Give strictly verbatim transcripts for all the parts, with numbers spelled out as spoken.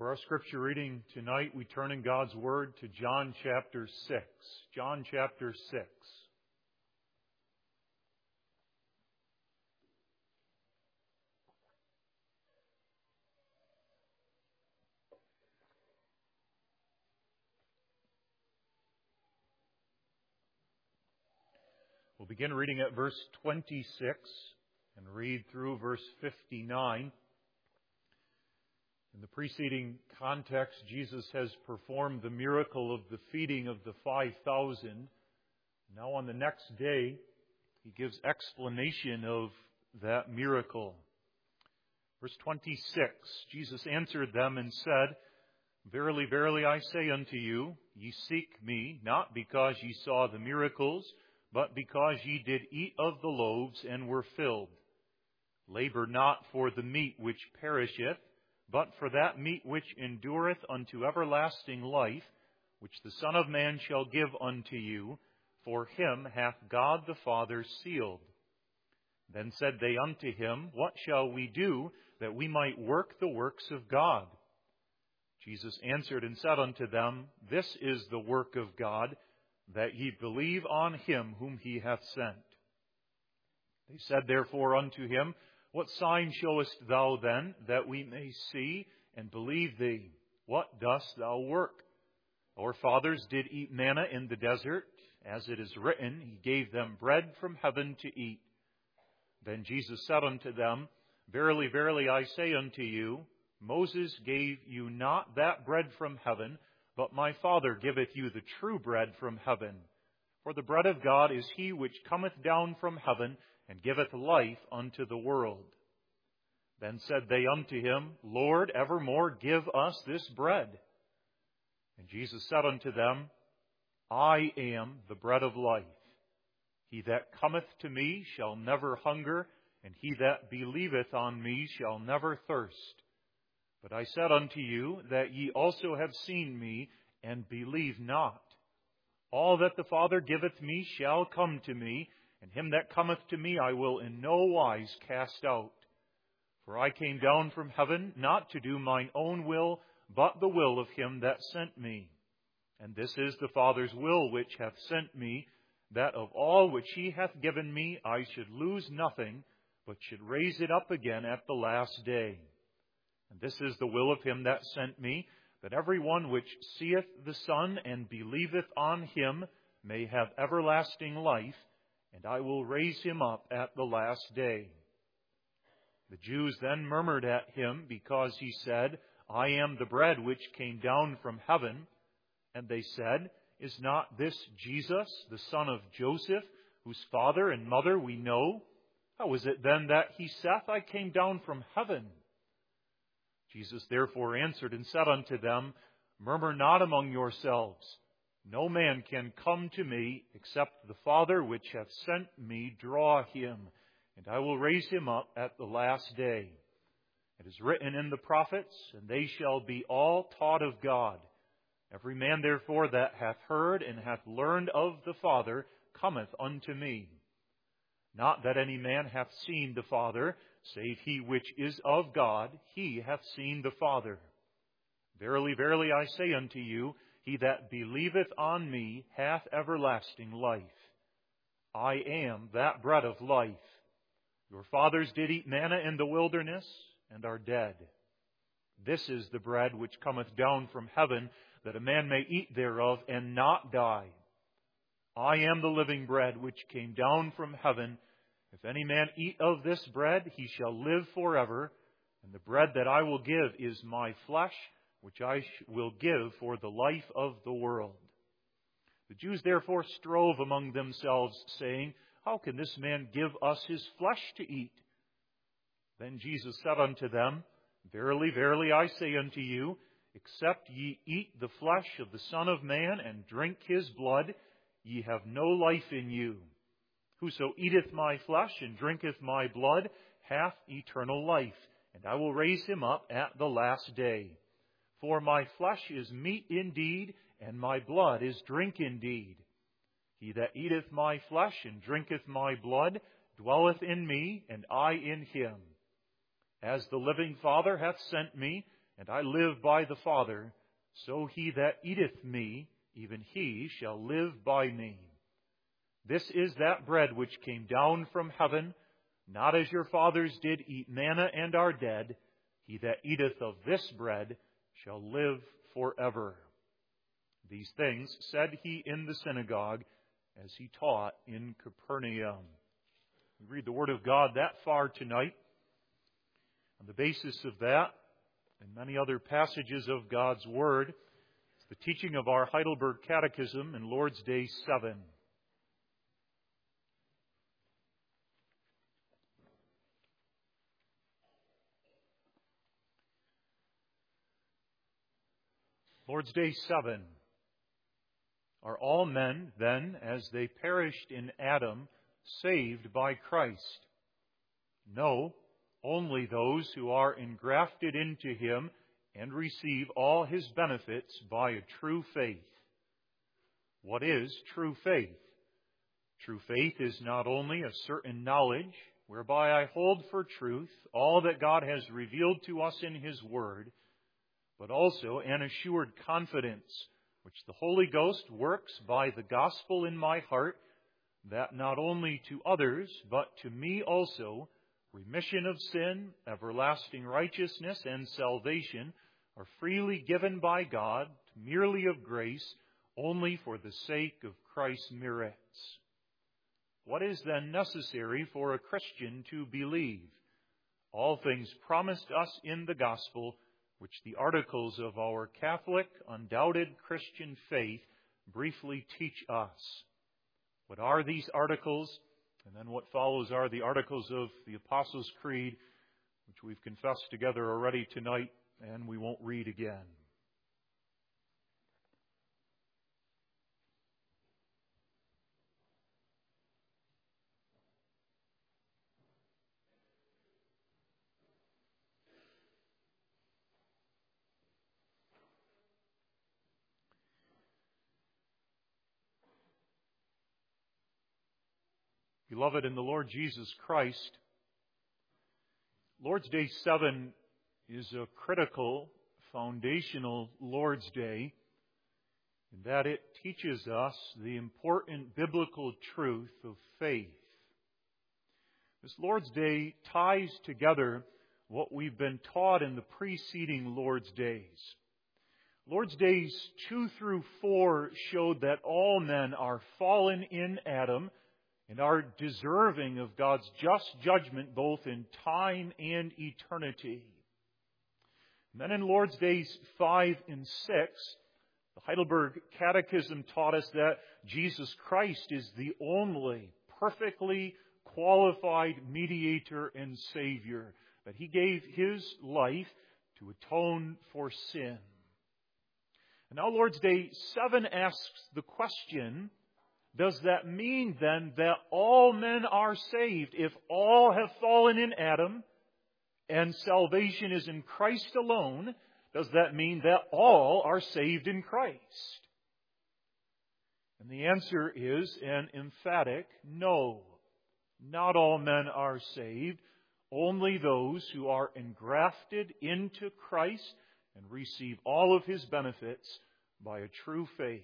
For our scripture reading tonight, we turn in God's Word to John chapter six. John chapter six. We'll begin reading at verse twenty-six and read through verse fifty-nine. In the preceding context, Jesus has performed the miracle of the feeding of the five thousand. Now on the next day, he gives explanation of that miracle. Verse twenty-six, Jesus answered them and said, Verily, verily, I say unto you, ye seek me, not because ye saw the miracles, but because ye did eat of the loaves and were filled. Labor not for the meat which perisheth, but for that meat which endureth unto everlasting life, which the Son of Man shall give unto you, for him hath God the Father sealed. Then said they unto him, What shall we do, that we might work the works of God? Jesus answered and said unto them, This is the work of God, that ye believe on him whom he hath sent. They said therefore unto him, What sign showest thou then, that we may see and believe thee? What dost thou work? Our fathers did eat manna in the desert, as it is written, He gave them bread from heaven to eat. Then Jesus said unto them, Verily, verily, I say unto you, Moses gave you not that bread from heaven, but my Father giveth you the true bread from heaven. For the bread of God is he which cometh down from heaven, and giveth life unto the world. Then said they unto him, Lord, evermore give us this bread. And Jesus said unto them, I am the bread of life. He that cometh to me shall never hunger, and he that believeth on me shall never thirst. But I said unto you that ye also have seen me, and believe not. All that the Father giveth me shall come to me, and him that cometh to me I will in no wise cast out. For I came down from heaven, not to do mine own will, but the will of him that sent me. And this is the Father's will which hath sent me, that of all which he hath given me I should lose nothing, but should raise it up again at the last day. And this is the will of him that sent me, that every one which seeth the Son and believeth on him may have everlasting life, and I will raise him up at the last day. The Jews then murmured at him, because he said, I am the bread which came down from heaven. And they said, Is not this Jesus, the son of Joseph, whose father and mother we know? How is it then that he saith, I came down from heaven? Jesus therefore answered and said unto them, Murmur not among yourselves. No man can come to me, except the Father which hath sent me draw him, and I will raise him up at the last day. It is written in the prophets, and they shall be all taught of God. Every man therefore that hath heard and hath learned of the Father cometh unto me. Not that any man hath seen the Father, save he which is of God, he hath seen the Father. Verily, verily, I say unto you, he that believeth on me hath everlasting life. I am that bread of life. Your fathers did eat manna in the wilderness, and are dead. This is the bread which cometh down from heaven, that a man may eat thereof and not die. I am the living bread which came down from heaven. If any man eat of this bread, he shall live forever. And the bread that I will give is my flesh, which I will give for the life of the world. The Jews therefore strove among themselves, saying, How can this man give us his flesh to eat? Then Jesus said unto them, Verily, verily, I say unto you, except ye eat the flesh of the Son of Man and drink his blood, ye have no life in you. Whoso eateth my flesh and drinketh my blood hath eternal life, and I will raise him up at the last day. For my flesh is meat indeed, and my blood is drink indeed. He that eateth my flesh and drinketh my blood dwelleth in me, and I in him. As the living Father hath sent me, and I live by the Father, so he that eateth me, even he shall live by me. This is that bread which came down from heaven, not as your fathers did eat manna and are dead. He that eateth of this bread shall live forever. These things said he in the synagogue as he taught in Capernaum. We read the Word of God that far tonight. On the basis of that, and many other passages of God's Word, it's the teaching of our Heidelberg Catechism in Lord's Day seven. Lord's Day seven. Are all men, then, as they perished in Adam, saved by Christ? No, only those who are engrafted into Him and receive all His benefits by a true faith. What is true faith? True faith is not only a certain knowledge, whereby I hold for truth all that God has revealed to us in His Word, but also an assured confidence, which the Holy Ghost works by the gospel in my heart, that not only to others, but to me also, remission of sin, everlasting righteousness, and salvation are freely given by God, merely of grace, only for the sake of Christ's merits. What is then necessary for a Christian to believe? All things promised us in the gospel, which the articles of our Catholic, undoubted Christian faith briefly teach us. What are these articles? And then what follows are the articles of the Apostles' Creed, which we've confessed together already tonight, and we won't read again. Beloved in the Lord Jesus Christ, Lord's Day seven is a critical, foundational Lord's Day in that it teaches us the important biblical truth of faith. This Lord's Day ties together what we've been taught in the preceding Lord's Days. Lord's Days two through four showed that all men are fallen in Adam and are deserving of God's just judgment both in time and eternity. And then in Lord's Days five and six, the Heidelberg Catechism taught us that Jesus Christ is the only perfectly qualified mediator and Savior, that He gave His life to atone for sin. And now Lord's Day seven asks the question, does that mean then that all men are saved if all have fallen in Adam and salvation is in Christ alone? Does that mean that all are saved in Christ? And the answer is an emphatic no. Not all men are saved, only those who are engrafted into Christ and receive all of His benefits by a true faith.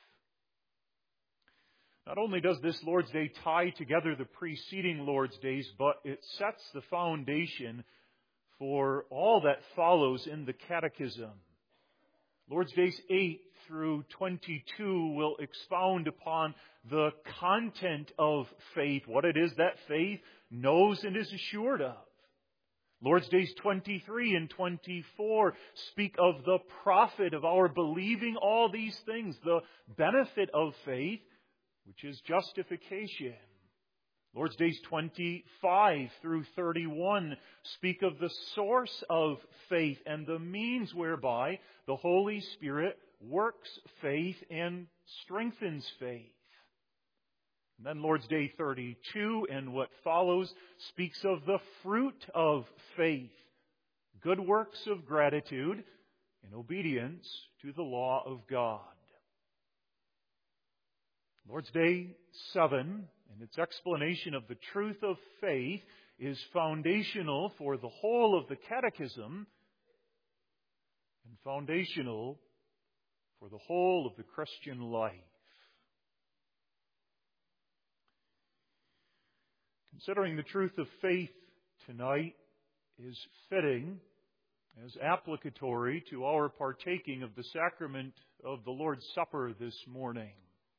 Not only does this Lord's Day tie together the preceding Lord's Days, but it sets the foundation for all that follows in the Catechism. Lord's Days eight through twenty-two will expound upon the content of faith, what it is that faith knows and is assured of. Lord's Days twenty-three and twenty-four speak of the profit of our believing all these things, the benefit of faith, which is justification. Lord's Days twenty-five through thirty-one speak of the source of faith and the means whereby the Holy Spirit works faith and strengthens faith. And then Lord's Day thirty-two and what follows speaks of the fruit of faith, good works of gratitude in obedience to the law of God. Lord's Day seven and its explanation of the truth of faith is foundational for the whole of the Catechism. and foundational for the whole of the Christian life. Considering the truth of faith tonight is fitting as applicatory to our partaking of the sacrament of the Lord's Supper this morning.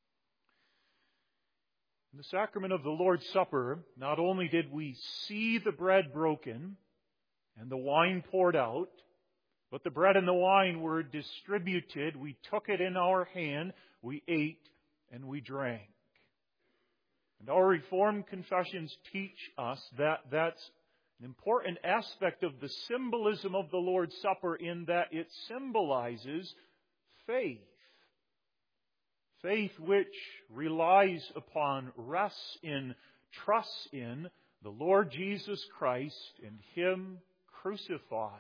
In the sacrament of the Lord's Supper, not only did we see the bread broken and the wine poured out, but the bread and the wine were distributed. We took it in our hand, we ate, and we drank. And our Reformed confessions teach us that that's an important aspect of the symbolism of the Lord's Supper, in that it symbolizes faith. Faith which relies upon, rests in, trusts in the Lord Jesus Christ and Him crucified.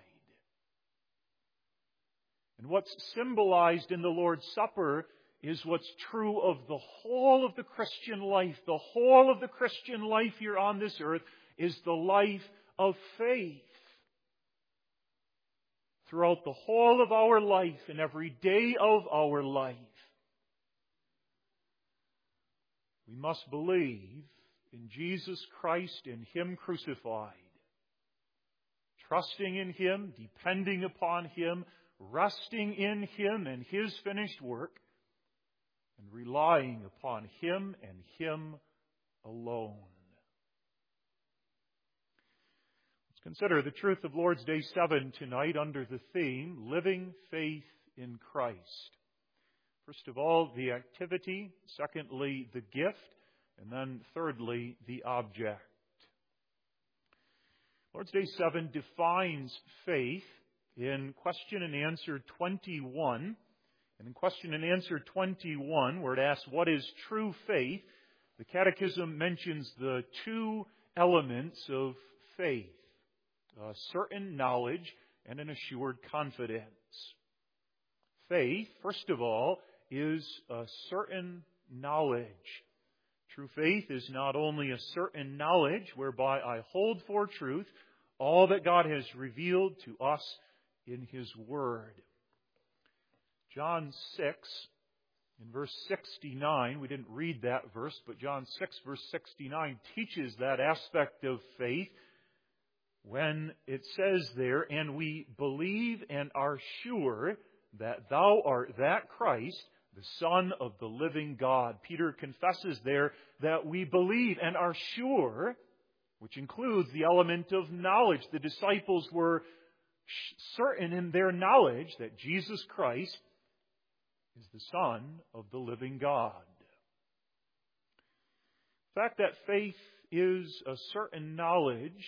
And what's symbolized in the Lord's Supper is what's true of the whole of the Christian life. The whole of the Christian life here on this earth is the life of faith. Throughout the whole of our life and every day of our life, we must believe in Jesus Christ and Him crucified, trusting in Him, depending upon Him, resting in Him and His finished work, and relying upon Him and Him alone. Let's consider the truth of Lord's Day seven tonight under the theme, Living Faith in Christ. First of all, the activity. Secondly, the gift. And then thirdly, the object. Lord's Day seven defines faith in question and answer twenty-one. And in question and answer twenty-one, where it asks, what is true faith? The Catechism mentions the two elements of faith, a certain knowledge and an assured confidence. Faith, first of all, is a certain knowledge. True faith is not only a certain knowledge whereby I hold for truth all that God has revealed to us in His Word. John six, in verse sixty-nine, we didn't read that verse, but John six, verse sixty-nine teaches that aspect of faith when it says there, and we believe and are sure that Thou art that Christ, the Son of the living God. Peter confesses there that we believe and are sure, which includes the element of knowledge. The disciples were certain in their knowledge that Jesus Christ is the Son of the living God. The fact that faith is a certain knowledge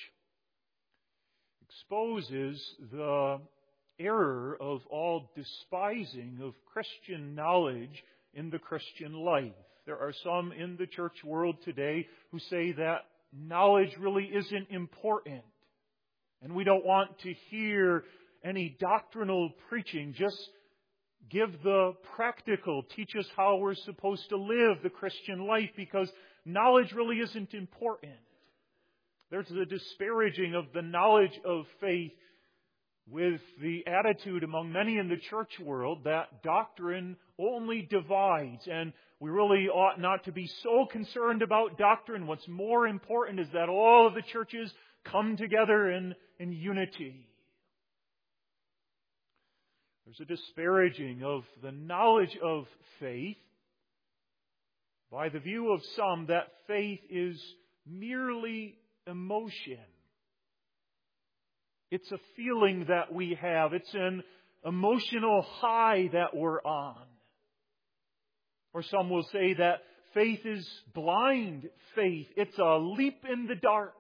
exposes the error of all despising of Christian knowledge in the Christian life. There are some in the church world today who say that knowledge really isn't important, and we don't want to hear any doctrinal preaching. Just give the practical, teach us how we're supposed to live the Christian life, because knowledge really isn't important. There's a disparaging of the knowledge of faith with the attitude among many in the church world that doctrine only divides, and we really ought not to be so concerned about doctrine. What's more important is that all of the churches come together in, in unity. There's a disparaging of the knowledge of faith by the view of some that faith is merely emotion. It's a feeling that we have. It's an emotional high that we're on. Or some will say that faith is blind faith. It's a leap in the dark.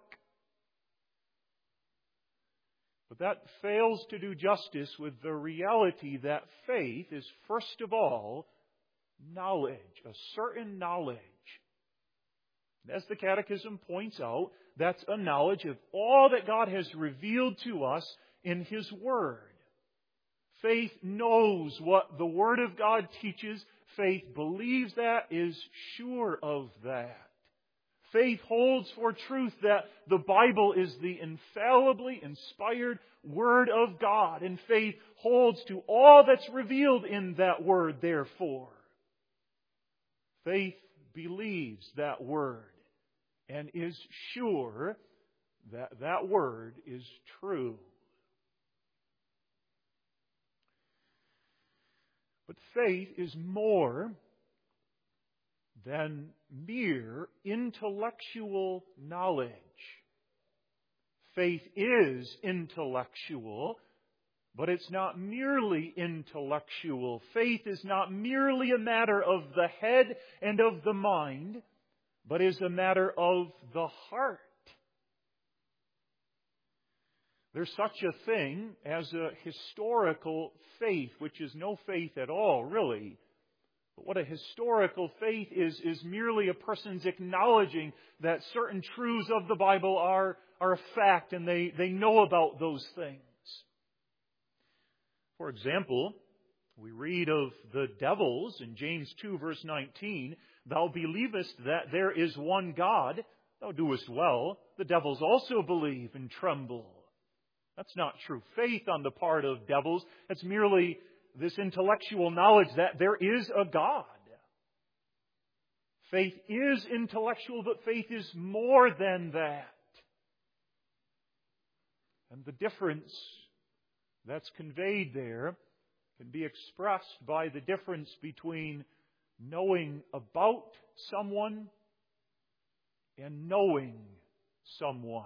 But that fails to do justice with the reality that faith is, first of all, knowledge, a certain knowledge. As the Catechism points out, that's a knowledge of all that God has revealed to us in His Word. Faith knows what the Word of God teaches. Faith believes that, is sure of that. Faith holds for truth that the Bible is the infallibly inspired Word of God, and faith holds to all that's revealed in that Word, therefore. Faith believes that Word and is sure that that Word is true. But faith is more than mere intellectual knowledge. Faith is intellectual, but it's not merely intellectual. Faith is not merely a matter of the head and of the mind, but is a matter of the heart. There's such a thing as a historical faith, which is no faith at all, really. But what a historical faith is, is merely a person's acknowledging that certain truths of the Bible are, are a fact, and they, they know about those things. For example, we read of the devils in James two, verse nineteen, "Thou believest that there is one God, thou doest well. The devils also believe and tremble." That's not true faith on the part of devils. It's merely this intellectual knowledge that there is a God. Faith is intellectual, but faith is more than that. And the difference that's conveyed there can be expressed by the difference between knowing about someone and knowing someone.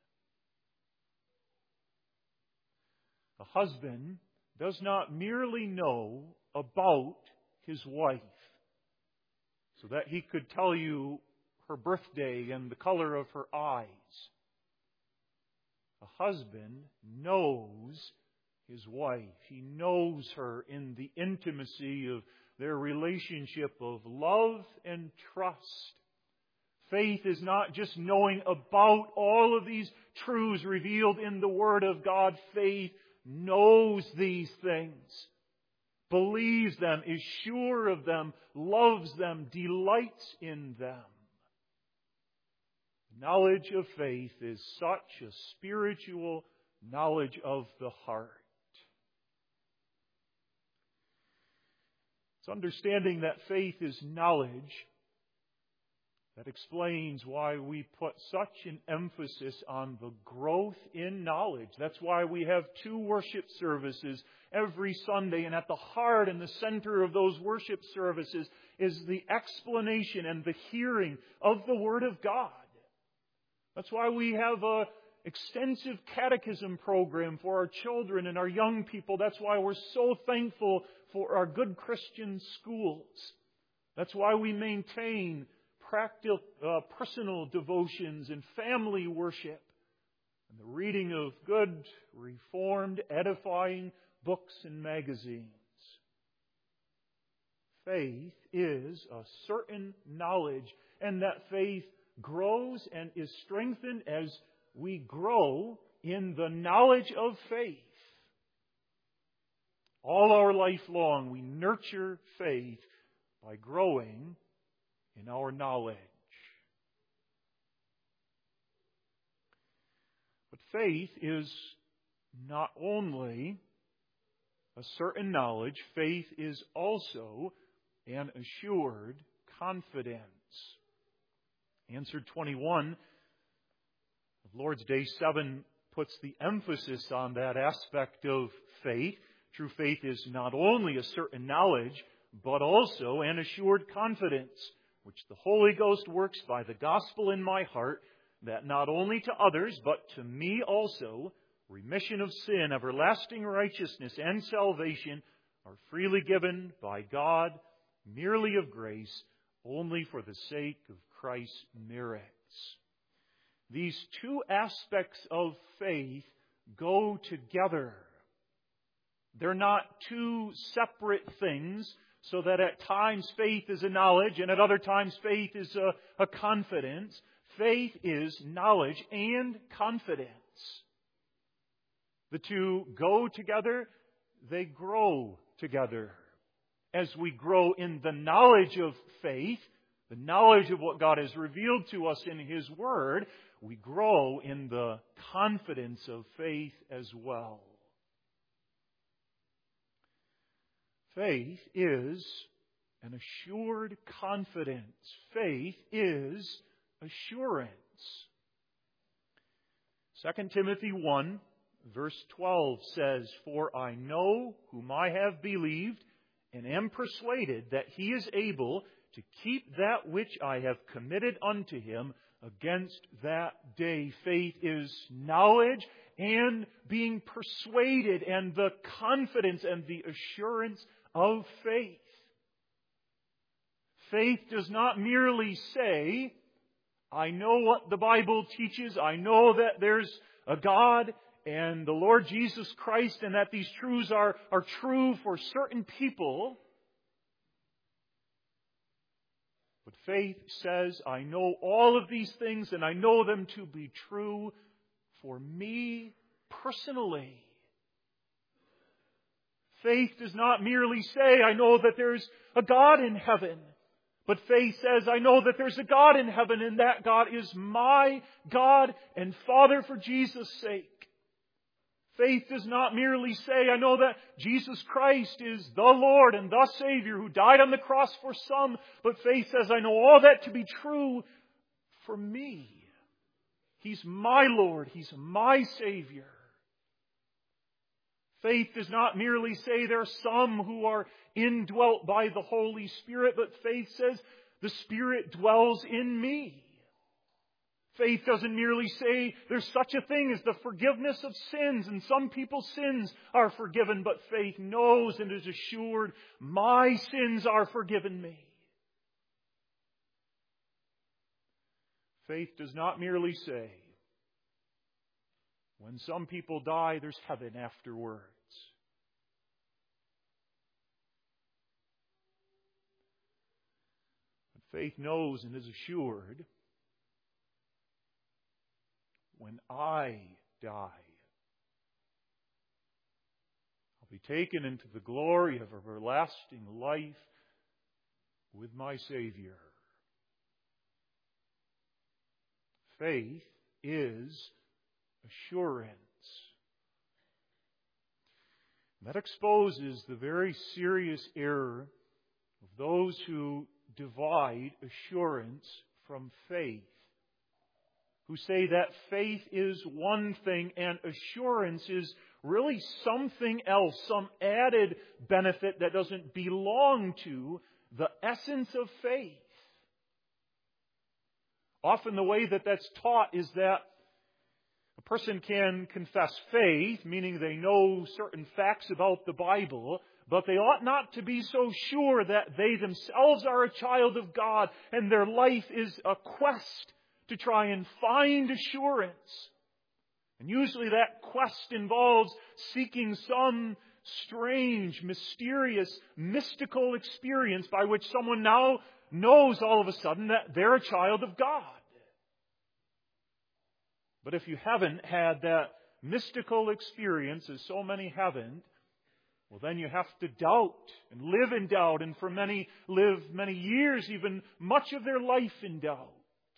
A husband does not merely know about his wife so that he could tell you her birthday and the color of her eyes. A husband knows his wife. He knows her in the intimacy of their relationship of love and trust. Faith is not just knowing about all of these truths revealed in the Word of God. Faith knows these things, believes them, is sure of them, loves them, delights in them. Knowledge of faith is such a spiritual knowledge of the heart. It's understanding that faith is knowledge that explains why we put such an emphasis on the growth in knowledge. That's why we have two worship services every Sunday, and at the heart and the center of those worship services is the explanation and the hearing of the Word of God. That's why we have an extensive catechism program for our children and our young people. That's why we're so thankful for our good Christian schools. That's why we maintain practical, uh, personal devotions and family worship and the reading of good, reformed, edifying books and magazines. Faith is a certain knowledge, and that faith grows and is strengthened as we grow in the knowledge of faith. All our life long, we nurture faith by growing in our knowledge. But faith is not only a certain knowledge, faith is also an assured confidence. Answer twenty-one of Lord's Day seven puts the emphasis on that aspect of faith. True faith is not only a certain knowledge, but also an assured confidence, which the Holy Ghost works by the gospel in my heart, that not only to others, but to me also, remission of sin, everlasting righteousness, and salvation are freely given by God, merely of grace, only for the sake of Christ's merits. These two aspects of faith go together. They're not two separate things, so that at times faith is a knowledge and at other times faith is a, a confidence. Faith is knowledge and confidence. The two go together, they grow together. As we grow in the knowledge of faith, the knowledge of what God has revealed to us in His Word, we grow in the confidence of faith as well. Faith is an assured confidence. Faith is assurance. Second Timothy one, verse twelve says, "For I know whom I have believed, and am persuaded that He is able to keep that which I have committed unto Him against that day." Faith is knowledge and being persuaded, and the confidence and the assurance of faith. Faith does not merely say, I know what the Bible teaches, I know that there's a God and the Lord Jesus Christ, and that these truths are, are true for certain people. But faith says, I know all of these things, and I know them to be true for me personally. Faith does not merely say, I know that there's a God in heaven. But faith says, I know that there's a God in heaven, and that God is my God and Father for Jesus' sake. Faith does not merely say, I know that Jesus Christ is the Lord and the Savior who died on the cross for some. But faith says, I know all that to be true for me. He's my Lord. He's my Savior. Faith does not merely say there are some who are indwelt by the Holy Spirit, but faith says the Spirit dwells in me. Faith doesn't merely say there's such a thing as the forgiveness of sins, and some people's sins are forgiven, but faith knows and is assured, my sins are forgiven me. Faith does not merely say, when some people die, there's heaven afterwards. But faith knows and is assured, when I die, I'll be taken into the glory of everlasting life with my Savior. Faith is assurance. That exposes the very serious error of those who divide assurance from faith, who say that faith is one thing and assurance is really something else, some added benefit that doesn't belong to the essence of faith. Often the way that that's taught is that a person can confess faith, meaning they know certain facts about the Bible, but they ought not to be so sure that they themselves are a child of God and their life is a quest to try and find assurance. And usually that quest involves seeking some strange, mysterious, mystical experience by which someone now knows all of a sudden that they're a child of God. But if you haven't had that mystical experience, as so many haven't, well, then you have to doubt and live in doubt, and for many live many years, even much of their life in doubt.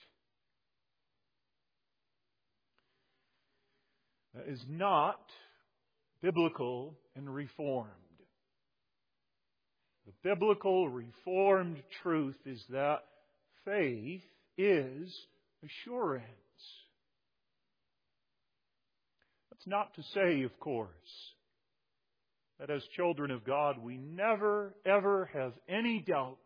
That is not biblical and reformed. The biblical reformed truth is that faith is assurance. That's not to say, of course, that as children of God we never, ever have any doubts.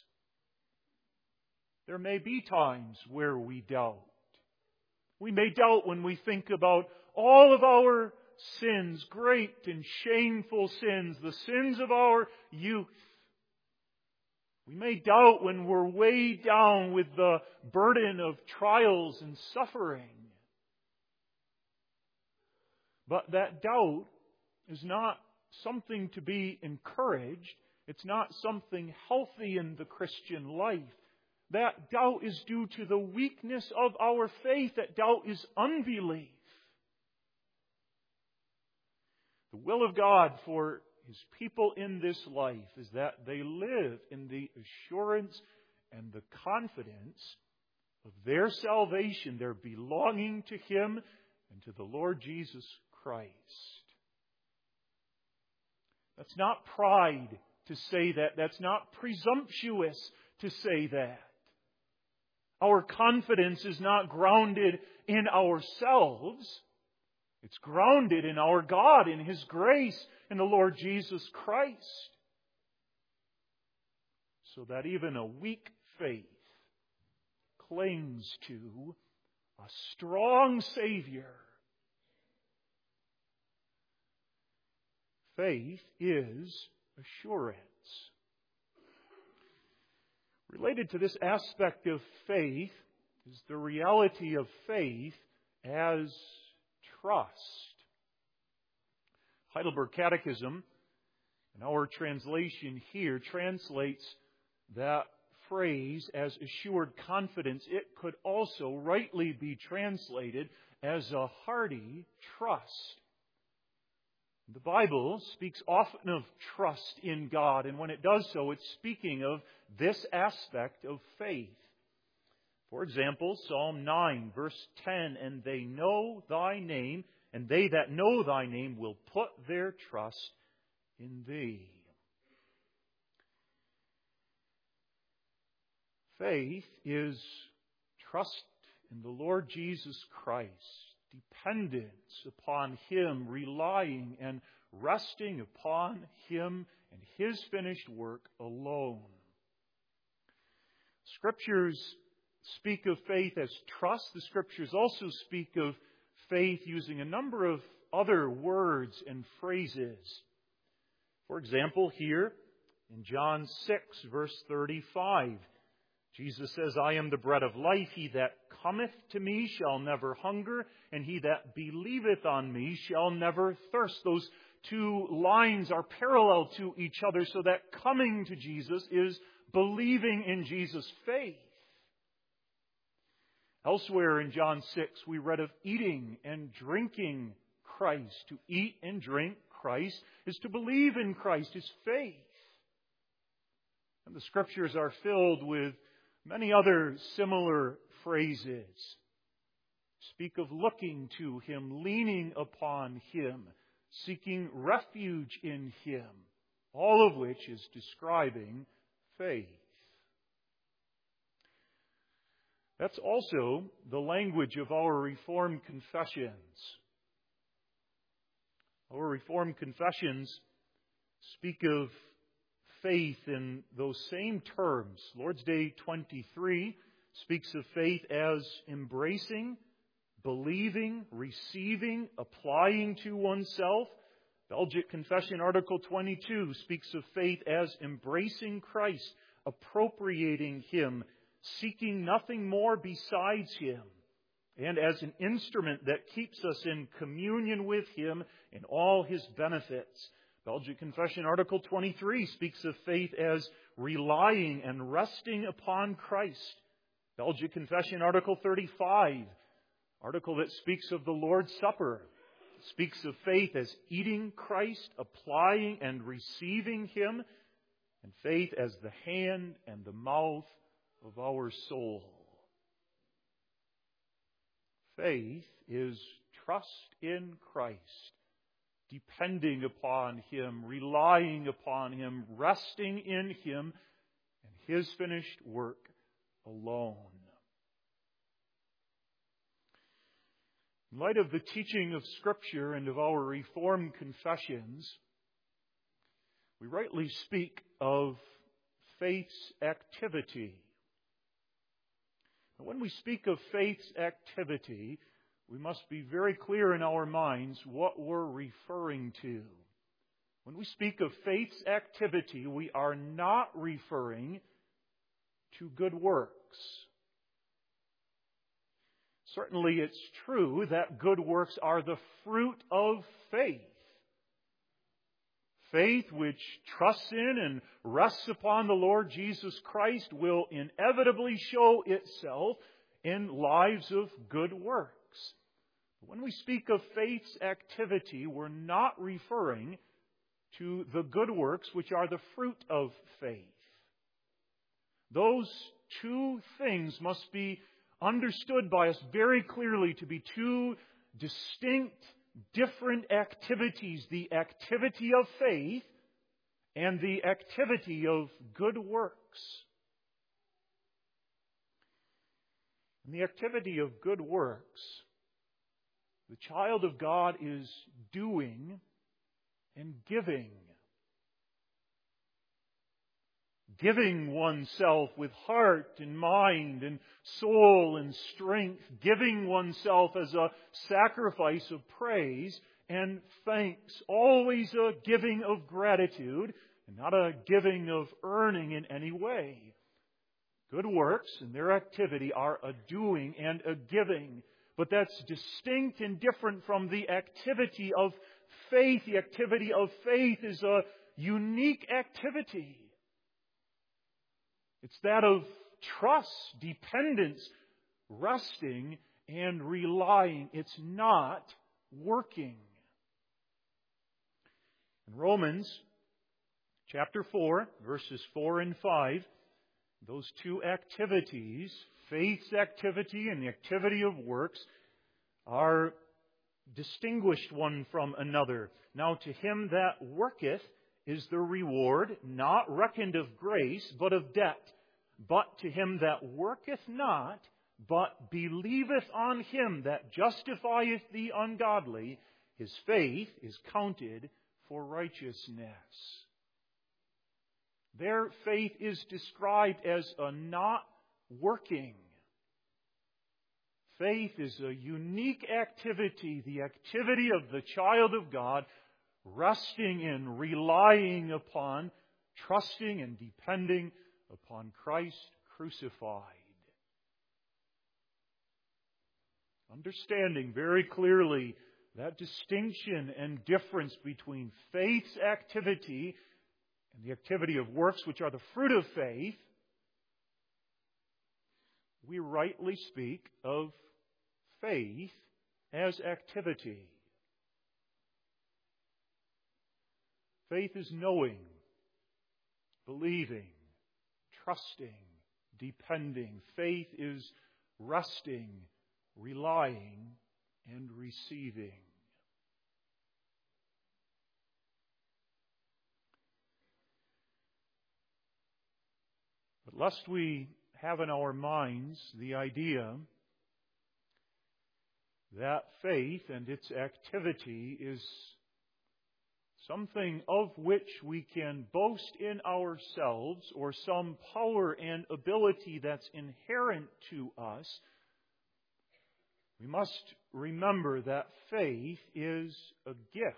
There may be times where we doubt. We may doubt when we think about all of our sins, great and shameful sins, the sins of our youth. We may doubt when we're weighed down with the burden of trials and suffering. But that doubt is not something to be encouraged. It's not something healthy in the Christian life. That doubt is due to the weakness of our faith. That doubt is unbelief. The will of God for His people in this life is that they live in the assurance and the confidence of their salvation, their belonging to Him and to the Lord Jesus Christ. That's not pride to say that. That's not presumptuous to say that. Our confidence is not grounded in ourselves. It's grounded in our God, in His grace, in the Lord Jesus Christ. So that even a weak faith clings to a strong Savior. Faith is assurance. Related to this aspect of faith is the reality of faith as trust. Heidelberg Catechism, in our translation here, translates that phrase as assured confidence. It could also rightly be translated as a hearty trust. The Bible speaks often of trust in God, and when it does so, it's speaking of this aspect of faith. For example, Psalm nine, verse ten, "And they know Thy name, and they that know Thy name will put their trust in Thee." Faith is trust in the Lord Jesus Christ, dependence upon Him, relying and resting upon Him and His finished work alone. Scriptures speak of faith as trust. The Scriptures also speak of faith using a number of other words and phrases. For example, here in John six, verse thirty-five, Jesus says, "I am the bread of life. He that cometh to me shall never hunger, and he that believeth on me shall never thirst." Those two lines are parallel to each other, so that coming to Jesus is believing in Jesus' faith. Elsewhere in John six, we read of eating and drinking Christ. To eat and drink Christ is to believe in Christ, His faith. And the Scriptures are filled with many other similar phrases. Speak of looking to Him, leaning upon Him, seeking refuge in Him, all of which is describing faith. That's also the language of our Reformed confessions. Our Reformed confessions speak of faith in those same terms. Lord's Day twenty-three speaks of faith as embracing, believing, receiving, applying to oneself. Belgic Confession Article twenty-two speaks of faith as embracing Christ, appropriating Him, seeking nothing more besides Him, and as an instrument that keeps us in communion with Him in all His benefits. Belgic Confession Article twenty-three speaks of faith as relying and resting upon Christ. Belgic Confession Article thirty-five, article that speaks of the Lord's Supper, speaks of faith as eating Christ, applying and receiving Him, and faith as the hand and the mouth of our soul. Faith is trust in Christ, depending upon Him, relying upon Him, resting in Him and His finished work alone. In light of the teaching of Scripture and of our Reformed confessions, we rightly speak of faith's activity. When we speak of faith's activity, we must be very clear in our minds what we're referring to. When we speak of faith's activity, we are not referring to good works. Certainly it's true that good works are the fruit of faith. Faith which trusts in and rests upon the Lord Jesus Christ will inevitably show itself in lives of good works. When we speak of faith's activity, we're not referring to the good works which are the fruit of faith. Those two things must be understood by us very clearly to be two distinct, different activities. The activity of faith and the activity of good works. In the activity of good works, the child of God is doing and giving. Giving oneself with heart and mind and soul and strength. Giving oneself as a sacrifice of praise and thanks. Always a giving of gratitude and not a giving of earning in any way. Good works and their activity are a doing and a giving. But that's distinct and different from the activity of faith. The activity of faith is a unique activity. It's that of trust, dependence, resting, and relying. It's not working. In Romans chapter four, verses four and five, those two activities, faith's activity and the activity of works, are distinguished one from another. Now to him that worketh is the reward, not reckoned of grace, but of debt. But to him that worketh not, but believeth on him that justifieth the ungodly, his faith is counted for righteousness. Their faith is described as a not working. Faith is a unique activity, the activity of the child of God, resting and relying upon, trusting and depending upon Christ crucified. Understanding very clearly that distinction and difference between faith's activity and the activity of works, which are the fruit of faith, we rightly speak of faith as activity. Faith is knowing, believing, trusting, depending. Faith is resting, relying, and receiving. But lest we have in our minds the idea that faith and its activity is something of which we can boast in ourselves, or some power and ability that's inherent to us, we must remember that faith is a gift.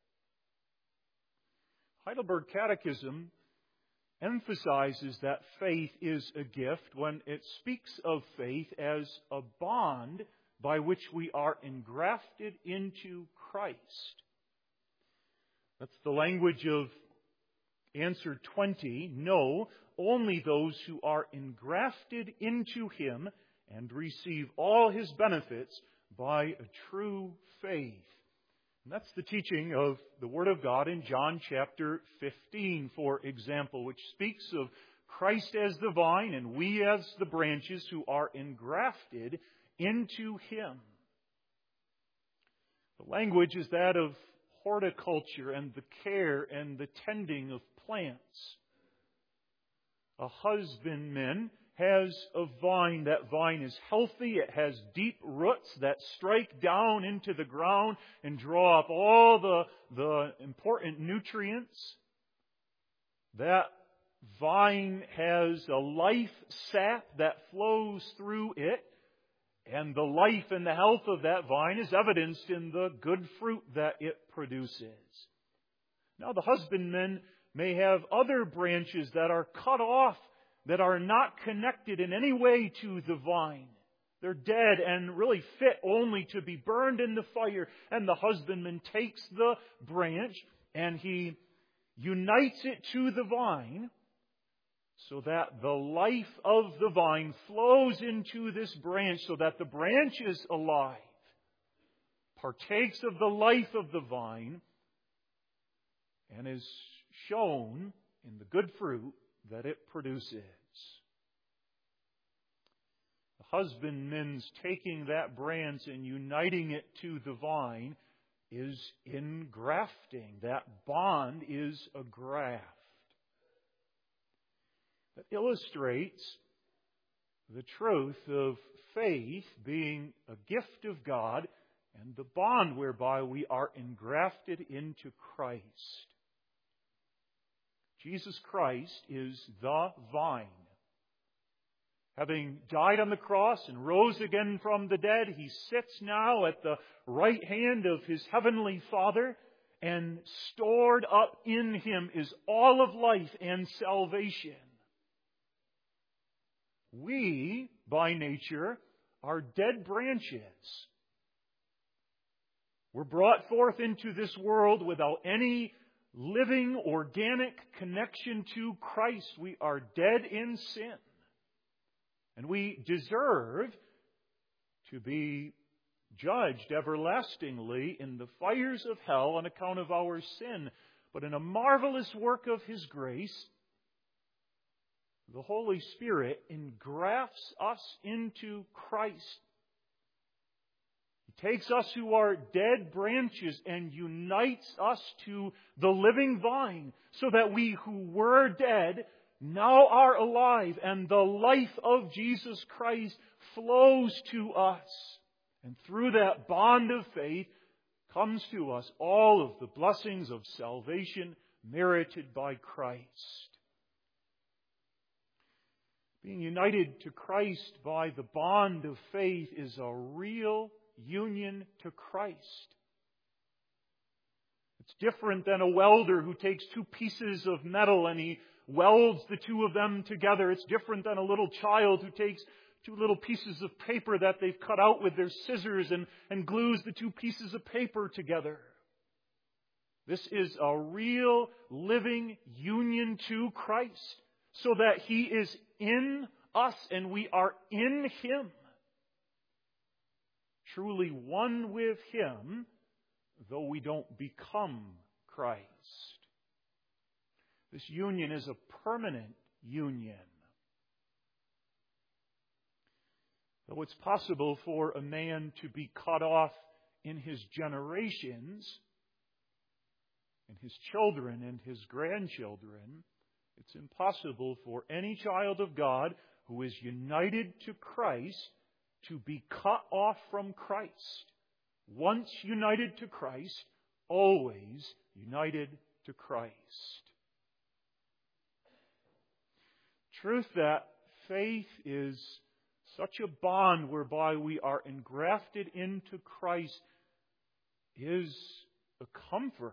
Heidelberg Catechism emphasizes that faith is a gift when it speaks of faith as a bond by which we are engrafted into Christ. That's the language of answer twenty. No, only those who are engrafted into Him and receive all His benefits by a true faith. And that's the teaching of the Word of God in John chapter fifteen, for example, which speaks of Christ as the vine and we as the branches who are engrafted into Him. The language is that of horticulture and the care and the tending of plants. A husbandman has a vine. That vine is healthy. It has deep roots that strike down into the ground and draw up all the, the important nutrients. That vine has a life sap that flows through it. And the life and the health of that vine is evidenced in the good fruit that it produces. Now the husbandman may have other branches that are cut off, that are not connected in any way to the vine. They're dead and really fit only to be burned in the fire. And the husbandman takes the branch and he unites it to the vine, so that the life of the vine flows into this branch, so that the branch is alive, partakes of the life of the vine, and is shown in the good fruit that it produces. husbandman's taking that branch and uniting it to the vine is engrafting. That bond is a graft. That illustrates the truth of faith being a gift of God and the bond whereby we are engrafted into Christ. Jesus Christ is the vine. Having died on the cross and rose again from the dead, He sits now at the right hand of His heavenly Father, and stored up in Him is all of life and salvation. We, by nature, are dead branches. We're brought forth into this world without any living, organic connection to Christ. We are dead in sin. And we deserve to be judged everlastingly in the fires of hell on account of our sin. But in a marvelous work of His grace, the Holy Spirit engrafts us into Christ. He takes us who are dead branches and unites us to the living vine, so that we who were dead now are alive, and the life of Jesus Christ flows to us. And through that bond of faith comes to us all of the blessings of salvation merited by Christ. Being united to Christ by the bond of faith is a real union to Christ. It's different than a welder who takes two pieces of metal and he welds the two of them together. It's different than a little child who takes two little pieces of paper that they've cut out with their scissors and, and glues the two pieces of paper together. This is a real living union to Christ, so that He is in us and we are in Him. Truly one with Him, though we don't become Christ. This union is a permanent union. Though it's possible for a man to be cut off in his generations, and his children and his grandchildren, it's impossible for any child of God who is united to Christ to be cut off from Christ. Once united to Christ, always united to Christ. Truth that faith is such a bond whereby we are engrafted into Christ is a comfort.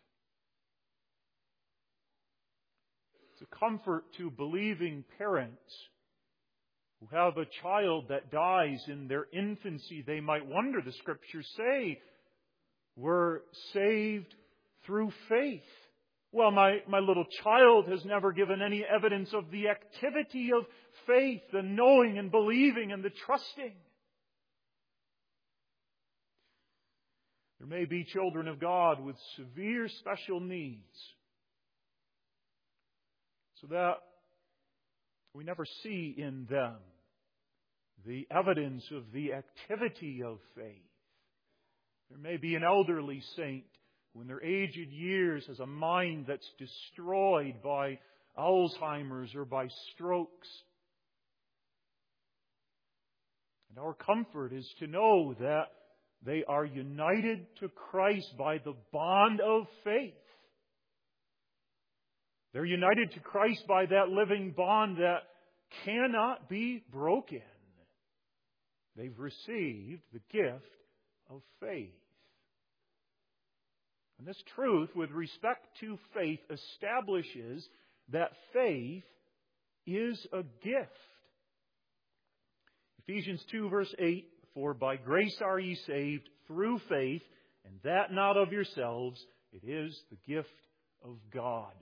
It's a comfort to believing parents who have a child that dies in their infancy. They might wonder, the Scriptures say, we're saved through faith. Well, my, my little child has never given any evidence of the activity of faith, the knowing and believing and the trusting. There may be children of God with severe special needs, so that we never see in them the evidence of the activity of faith. There may be an elderly saint who in their aged years has a mind that's destroyed by Alzheimer's or by strokes. And our comfort is to know that they are united to Christ by the bond of faith. They're united to Christ by that living bond that cannot be broken. They've received the gift of faith. And this truth with respect to faith establishes that faith is a gift. Ephesians two verse eight, for by grace are ye saved through faith, and that not of yourselves, it is the gift of God.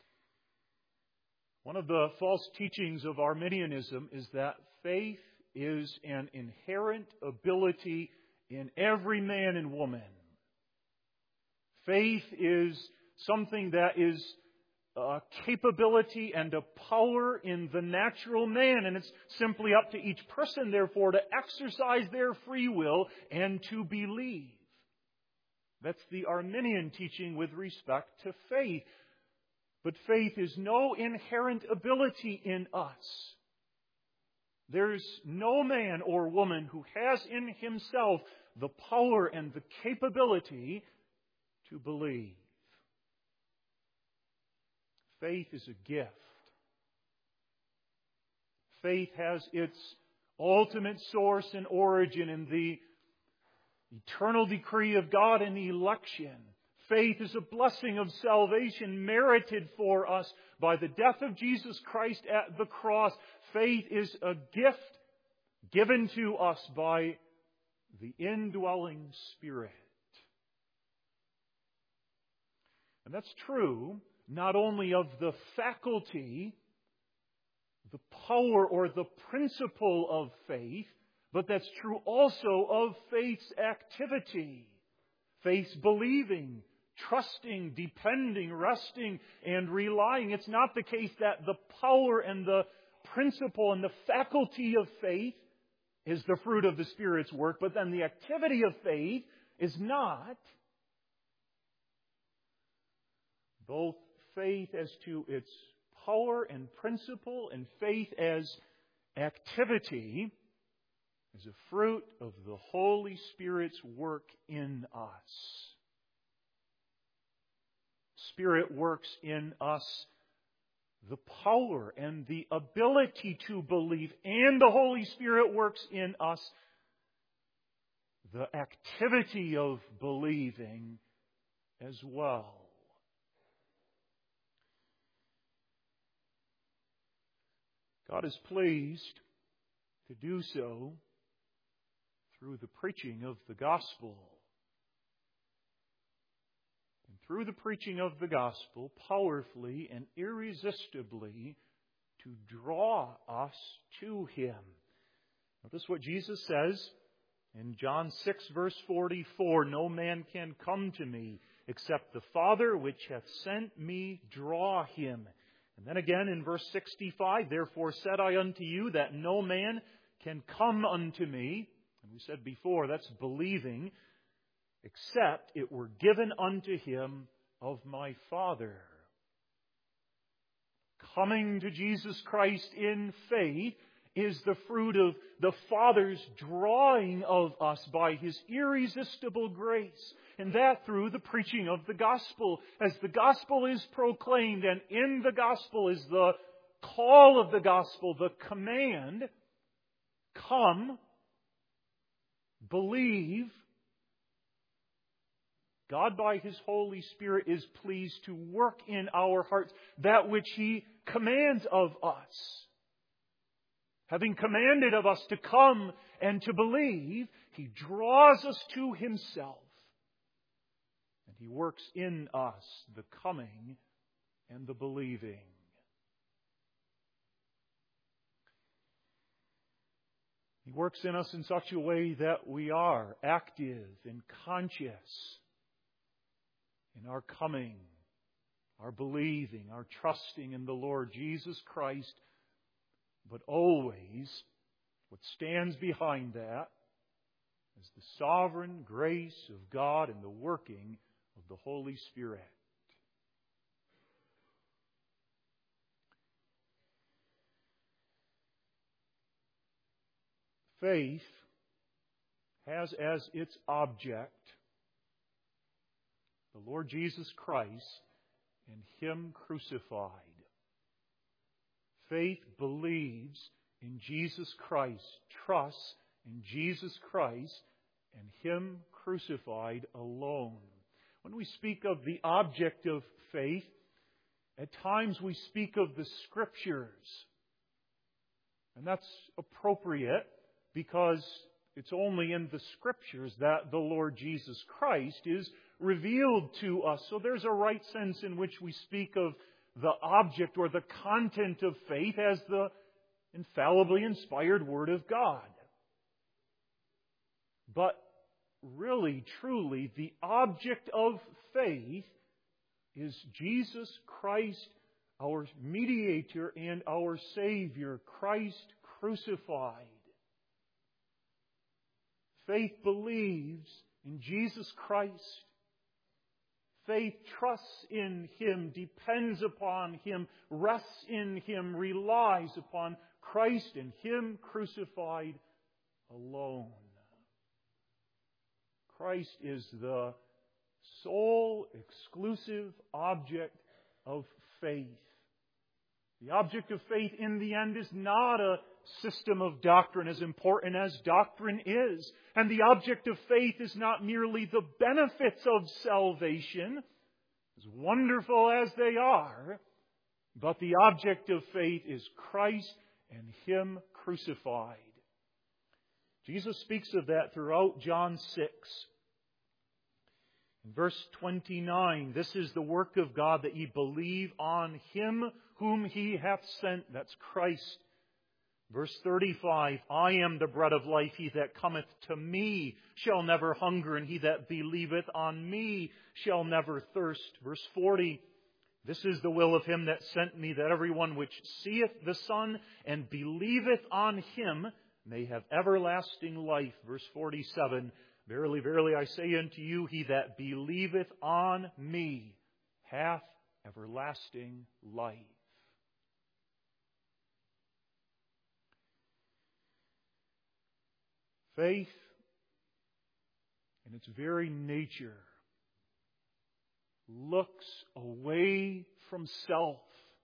One of the false teachings of Arminianism is that faith is an inherent ability in every man and woman. Faith is something that is a capability and a power in the natural man, and it's simply up to each person, therefore, to exercise their free will and to believe. That's the Arminian teaching with respect to faith. But faith is no inherent ability in us. There's no man or woman who has in himself the power and the capability to believe. Faith is a gift. Faith has its ultimate source and origin in the eternal decree of God and election. Faith is a blessing of salvation merited for us by the death of Jesus Christ at the cross. Faith is a gift given to us by the indwelling Spirit. And that's true not only of the faculty, the power or the principle of faith, but that's true also of faith's activity. Faith's believing, trusting, depending, resting, and relying. It's not the case that the power and the principle and the faculty of faith is the fruit of the Spirit's work, but then the activity of faith is not. Both faith as to its power and principle and faith as activity is a fruit of the Holy Spirit's work in us. Spirit works in us the power and the ability to believe, and the Holy Spirit works in us the activity of believing as well. God is pleased to do so through the preaching of the gospel. And through the preaching of the gospel, powerfully and irresistibly to draw us to Him. Notice what Jesus says in John six, verse forty-four, "No man can come to me except the Father which hath sent me draw him." And then again in verse sixty-five, "Therefore said I unto you that no man can come unto me," and we said before, that's believing, "except it were given unto him of my Father." Coming to Jesus Christ in faith is the fruit of the Father's drawing of us by His irresistible grace. And that through the preaching of the gospel. As the gospel is proclaimed, and in the gospel is the call of the gospel, the command, come, believe. God by His Holy Spirit is pleased to work in our hearts that which He commands of us. Having commanded of us to come and to believe, He draws us to Himself. And He works in us the coming and the believing. He works in us in such a way that we are active and conscious in our coming, our believing, our trusting in the Lord Jesus Christ. But always, what stands behind that is the sovereign grace of God and the working of the Holy Spirit. Faith has as its object the Lord Jesus Christ and Him crucified. Faith believes in Jesus Christ, trusts in Jesus Christ and Him crucified alone. When we speak of the object of faith, at times we speak of the Scriptures. And that's appropriate because it's only in the Scriptures that the Lord Jesus Christ is revealed to us. So there's a right sense in which we speak of the object or the content of faith as the infallibly inspired Word of God. But really, truly, the object of faith is Jesus Christ our mediator and our Savior, Christ crucified. Faith believes in Jesus Christ. Faith trusts in Him, depends upon Him, rests in Him, relies upon Christ and Him crucified alone. Christ is the sole, exclusive object of faith. The object of faith in the end is not a system of doctrine, as important as doctrine is. And the object of faith is not merely the benefits of salvation, as wonderful as they are, but the object of faith is Christ and Him crucified. Jesus speaks of that throughout John six. In verse twenty-nine, this is the work of God, that ye believe on Him whom He hath sent. That's Christ. Verse thirty-five, I am the bread of life. He that cometh to me shall never hunger, and he that believeth on me shall never thirst. Verse forty, this is the will of Him that sent me, that everyone which seeth the Son and believeth on Him may have everlasting life. Verse forty-seven, verily, verily, I say unto you, he that believeth on me hath everlasting life. Faith, in its very nature, looks away from self.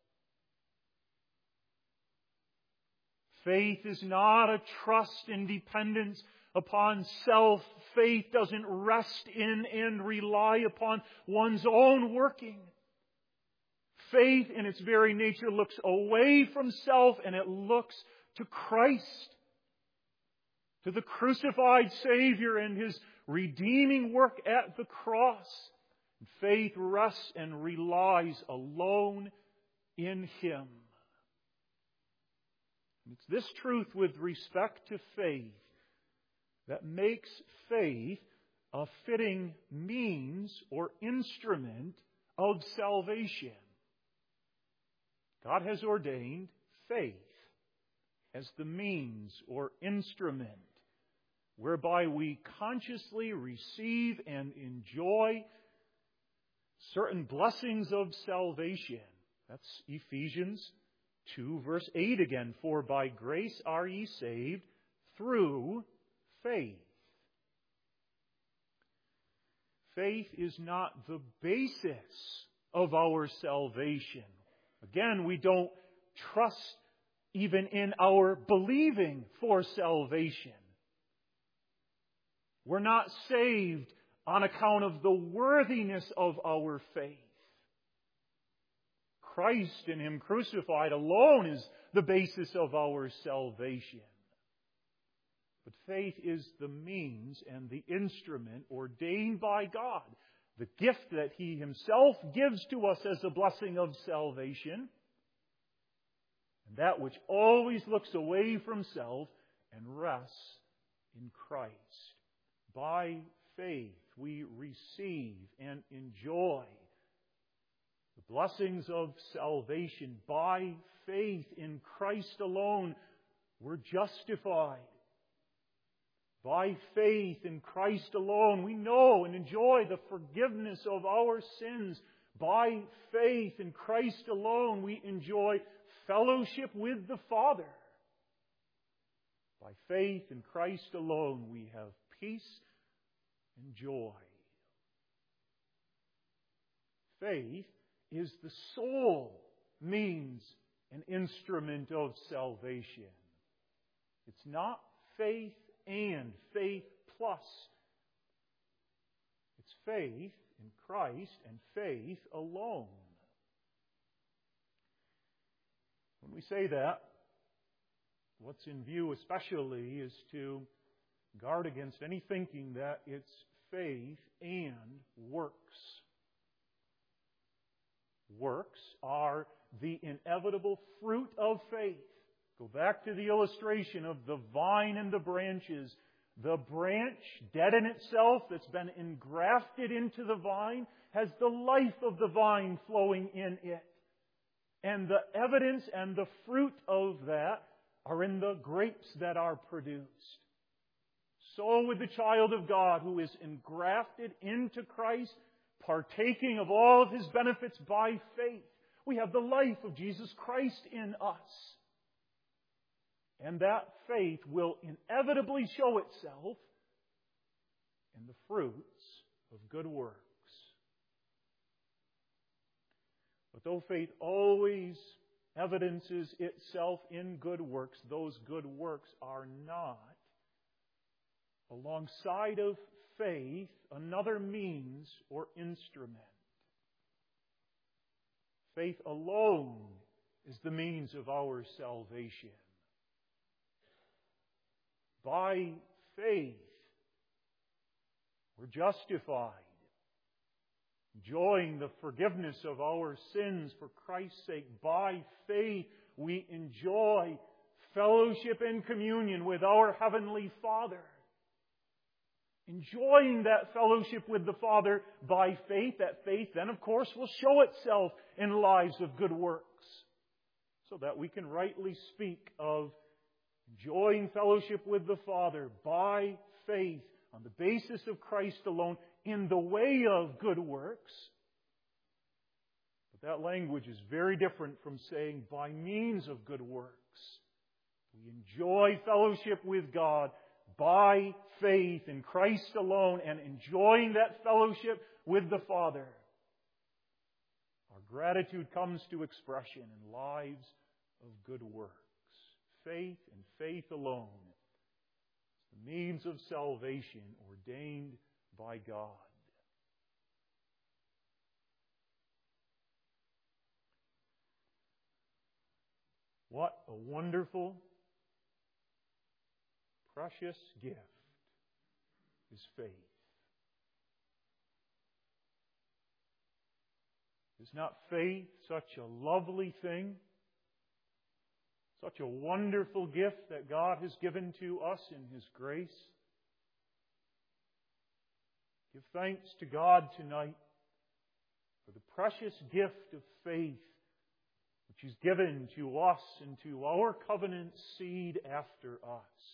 Faith is not a trust and dependence upon self. Faith doesn't rest in and rely upon one's own working. Faith, in its very nature, looks away from self, and it looks to Christ, to the crucified Savior and His redeeming work at the cross. Faith rests and relies alone in Him. It's this truth with respect to faith that makes faith a fitting means or instrument of salvation. God has ordained faith as the means or instrument whereby we consciously receive and enjoy certain blessings of salvation. That's Ephesians two, verse eight again. For by grace are ye saved through faith. Faith is not the basis of our salvation. Again, we don't trust even in our believing for salvation. We're not saved on account of the worthiness of our faith. Christ and Him crucified alone is the basis of our salvation. But faith is the means and the instrument ordained by God, the gift that He Himself gives to us as a blessing of salvation, and that which always looks away from self and rests in Christ. By faith we receive and enjoy the blessings of salvation. By faith in Christ alone we're justified. By faith in Christ alone we know and enjoy the forgiveness of our sins. By faith in Christ alone we enjoy fellowship with the Father. By faith in Christ alone we have peace and joy. Faith is the sole means and instrument of salvation. It's not faith and faith plus. It's faith in Christ and faith alone. When we say that, what's in view especially is to guard against any thinking that it's faith and works. Works are the inevitable fruit of faith. Go back to the illustration of the vine and the branches. The branch, dead in itself, that's been engrafted into the vine, has the life of the vine flowing in it. And the evidence and the fruit of that are in the grapes that are produced. So with the child of God who is engrafted into Christ, partaking of all of His benefits by faith. We have the life of Jesus Christ in us. And that faith will inevitably show itself in the fruits of good works. But though faith always evidences itself in good works, those good works are not, alongside of faith, another means or instrument. Faith alone is the means of our salvation. By faith, we're justified, enjoying the forgiveness of our sins for Christ's sake. By faith, we enjoy fellowship and communion with our Heavenly Father. Enjoying that fellowship with the Father by faith, that faith then, of course, will show itself in lives of good works, so that we can rightly speak of enjoying fellowship with the Father by faith on the basis of Christ alone in the way of good works. But that language is very different from saying by means of good works. We enjoy fellowship with God by faith in Christ alone and enjoying that fellowship with the Father. Our gratitude comes to expression in lives of good works. Faith and faith alone is the means of salvation ordained by God. What a wonderful, precious gift is faith. Is not faith such a lovely thing? Such a wonderful gift that God has given to us in His grace? Give thanks to God tonight for the precious gift of faith which He's given to us and to our covenant seed after us.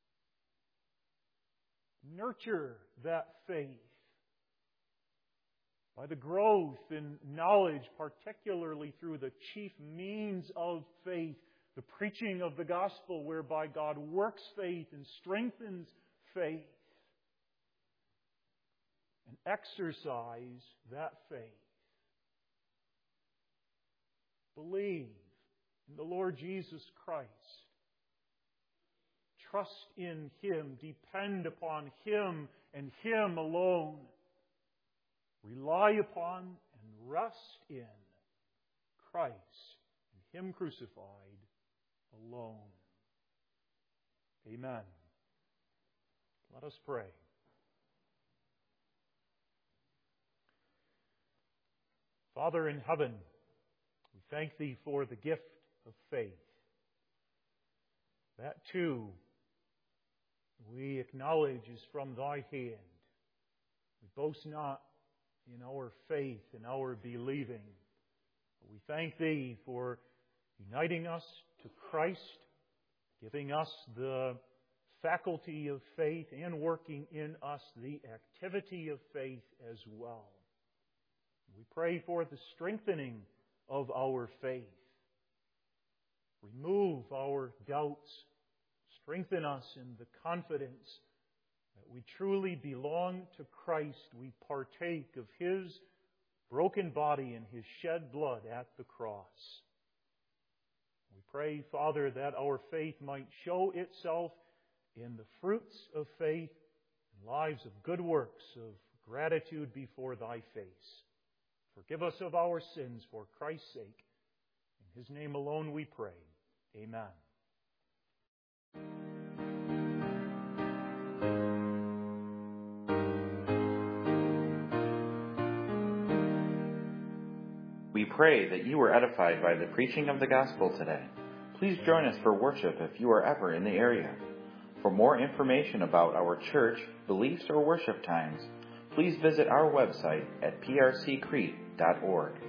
Nurture that faith by the growth in knowledge, particularly through the chief means of faith, the preaching of the gospel, whereby God works faith and strengthens faith. And exercise that faith. Believe in the Lord Jesus Christ. Trust in Him. Depend upon Him and Him alone. Rely upon and rest in Christ and Him crucified alone. Amen. Let us pray. Father in heaven, we thank Thee for the gift of faith. That too, we acknowledge is from Thy hand. We boast not in our faith and our believing. But we thank Thee for uniting us to Christ, giving us the faculty of faith and working in us the activity of faith as well. We pray for the strengthening of our faith. Remove our doubts. Strengthen us in the confidence that we truly belong to Christ. We partake of His broken body and His shed blood at the cross. We pray, Father, that our faith might show itself in the fruits of faith and lives of good works, of gratitude before Thy face. Forgive us of our sins for Christ's sake. In His name alone we pray. Amen. We pray that you were edified by the preaching of the gospel today. Please join us for worship if you are ever in the area. For more information about our church, beliefs, or worship times, please visit our website at p r c crete dot org.